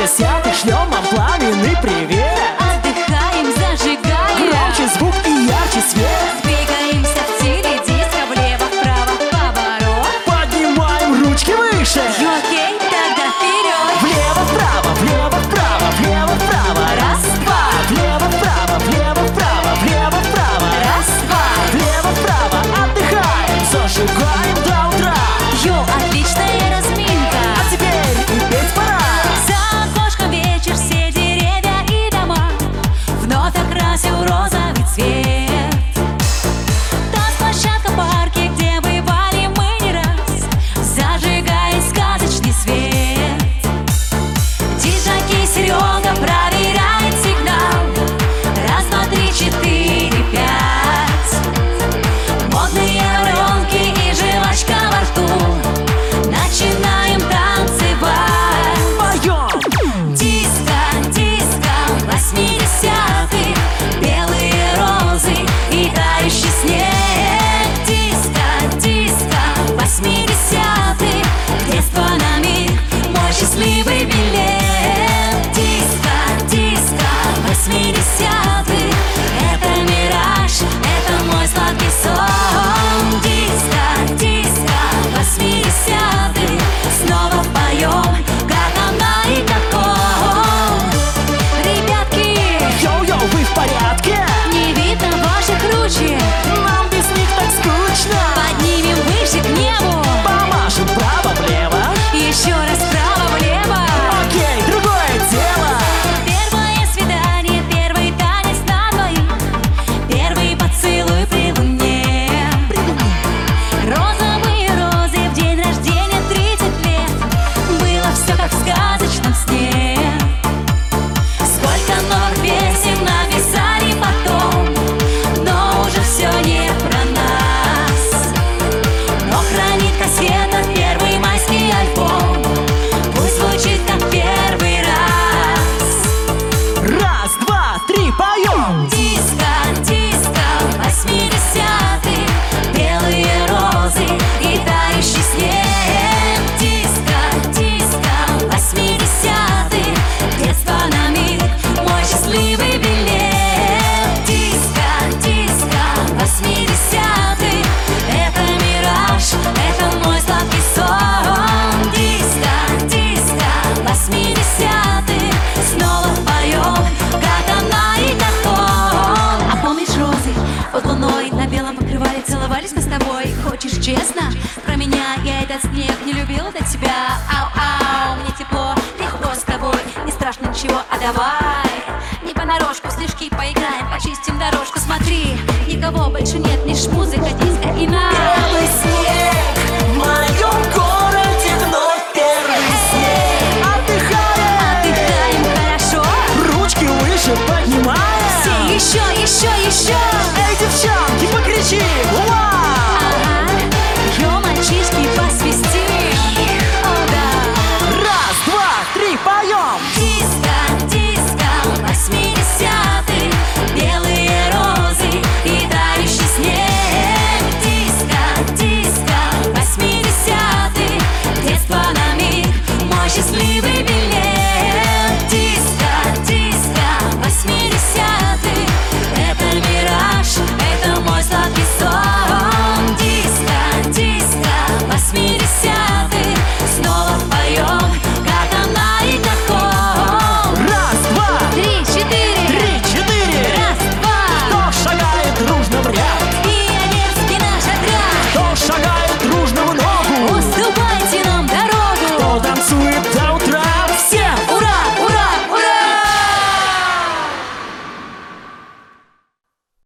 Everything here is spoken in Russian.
80-х шлем вам пламенный привет. Отдыхаем, зажигаем, Громче звук и ярче свет. двигаемся в стиле диско, влево-вправо, поворот. Поднимаем ручки выше. Окей, тогда вперед. Влево-вправо, влево-вправо, влево-вправо. Раз, два. Влево-вправо, влево-вправо, влево-вправо. Раз, два. Влево-вправо, отдыхаем, зажигаем до утра. Йоу, отличная разминка. А теперь и петь пора. За окошком вечер, все деревья и дома вновь окрасил розовый цвет. Танцплощадка в парке, где бывали мы не раз, зажигает сказочный свет. Диджаки Серега проверяет сигнал. Раз, два, три, четыре, пять. Модные воронки и жвачка во рту. Начинаем танцевать. Поем. Диско, диско, 80-х, белые розы и тающий снег. Диско, диско, 80-х, детство на миг, мой счастливый билет. Диско, диско, 80-х, это мираж, это мой сладкий сон. Диско, диско, 80-х, снова поем, как она и как он. Ребятки, Йоу-йоу, вы в порядке? не видно ваших ручек. Нам без них так скучно. Поднимем выше к небу. Помашем вправо-влево. Еще раз вправо-влево. Окей, другое дело. Первое свидание, первый танец на двоих, первый поцелуй при луне. Розовые розы в день рождения 30 лет. Было все как в сказочном сне. Сколько новых песен написали потом, но уже все не про нас. Но хранит кассета первый майский альбом. Пусть звучит как первый раз. Раз, два, три, поем. Диско, диско, 80-х, белые розы и тающий снег. Диско, диско, 80-х, детство на миг, мой счастливый билет. Диско, диско, 80-х, это мираж, это мой сладкий сон. Диско, диско, 80-х, снова поем, как она и как он. А помнишь розы под луной на белом покрывале, целовались мы с тобой? Хочешь честно про меня? Я этот снег не любил до тебя. Ау-ау, мне тепло, легко с тобой, не страшно ничего, а давай не понарошку, снежки поиграем, почистим дорожку. Смотри, никого больше нет, лишь музыка, диско и нам. Белый снег в моем городе.